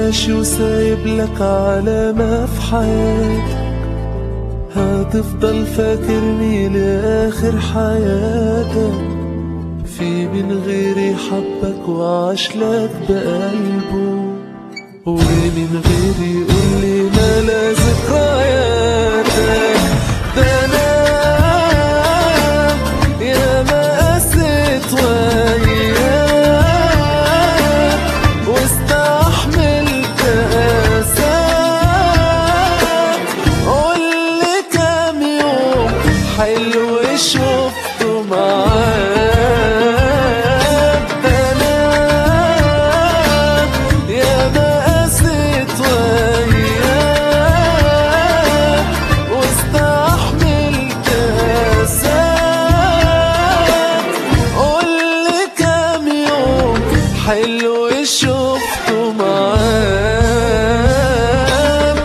ماشي وسايب لك علامة في حياتك، هتفضل فاكرني لآخر حياتك. في من غيري حبك وعاش لك بقلبه، ومن غيري يقولي ملا ذكرياتك. ده أنا يا ما قست وياك واستحملت قاساك. قولي كام يوم حلو شفته معاك. حلو شفته معاك.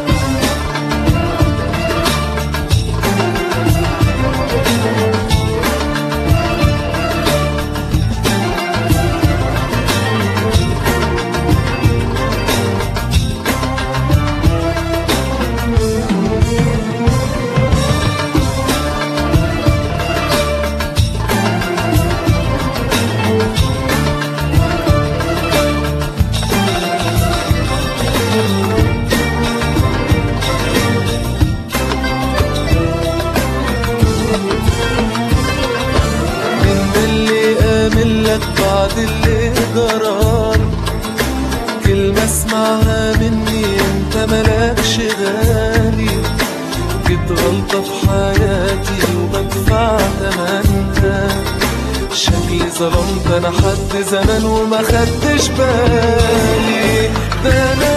بعد اللي جرار كلمة اسمعها مني انت ملاكش غالي. جيت غلطة في حياتي وبدفع تمنها. شكلي ظلمت انا حد زمان وما خدتش بالي. ده انا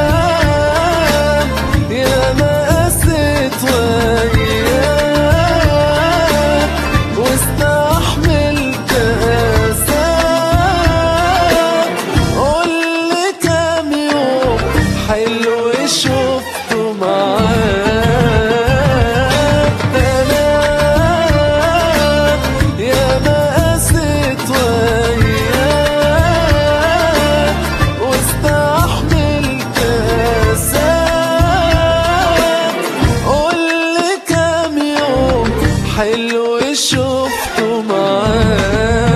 يا ما قست وياك واستحملت حلو شفته معاك. ده أنا يا ما قست وياك واستحملت قاساك. قولي كام يوم حلو شفته معاك.